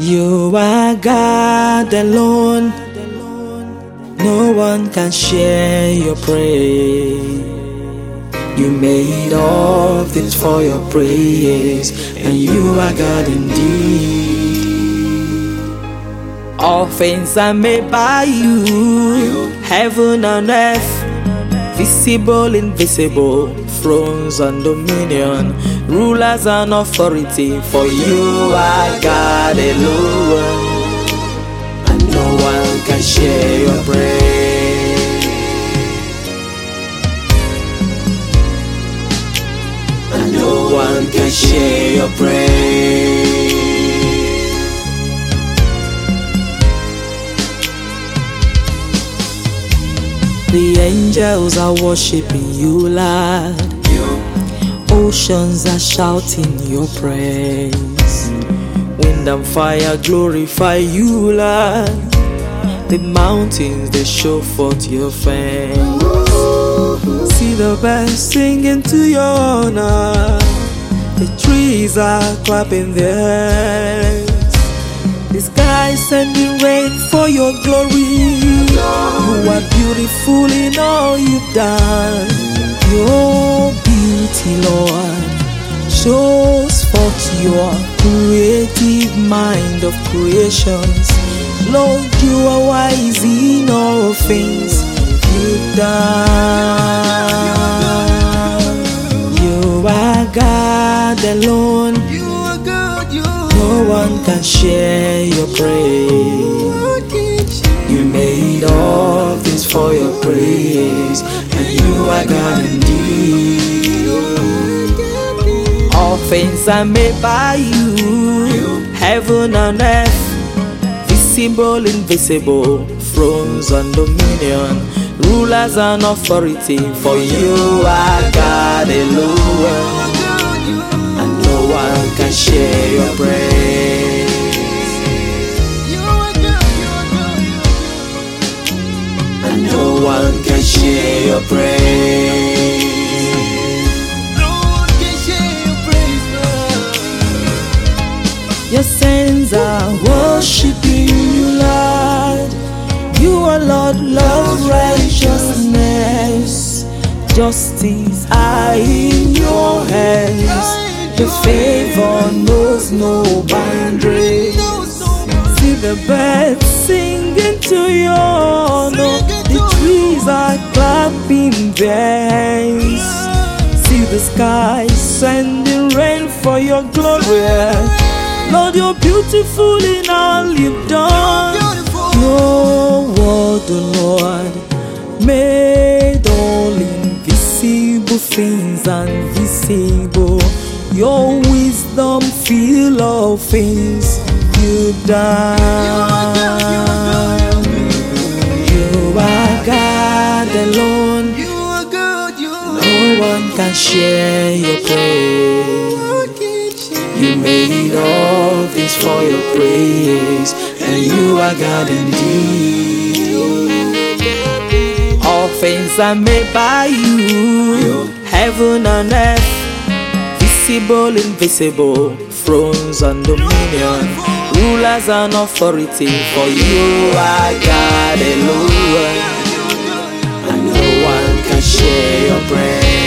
You are God alone. No one can share your praise. You made all things for your praise, and you are God indeed. All things are made by you, heaven and earth, visible, invisible, thrones and dominion, rulers and authority. For you are God alone, and no one can share your praise. And no one can share your praise. The angels are worshiping you, Lord. Oceans are shouting your praise. Wind and fire glorify you, Lord. The mountains, they show forth your fame. See the birds singing to your honor. The trees are clapping their hands. The sky sending rain for your glory. You are beautiful in all you've done. Your beauty, Lord, shows forth your creative mind of creations. Lord, you are wise in all things you've done. You are God alone. No one can share your praise. You made all things for your praise, and you are God indeed. All things are made by you, heaven and earth, visible, invisible, thrones and dominion, rulers and authority. For you are God alone, and no one can share your praise. And no one can share your praise. Your saints are worshiping you, Lord. You are Lord, love, righteousness, justice are in your hands. Your favor knows no boundaries. See the birds singing to your honor. The trees are clapping their hands. See the sky sending rain for your glory. Lord, you're beautiful in all you've done. Your word, O Lord, made all invisible things invisible. Your wisdom fill all things you've done. You are God alone. No one can share your praise. You made all things for your praise, and you are God indeed. All things are made by you, heaven and earth, visible, invisible, thrones and dominion, rulers and authority. For you are God alone, and no one can share your praise.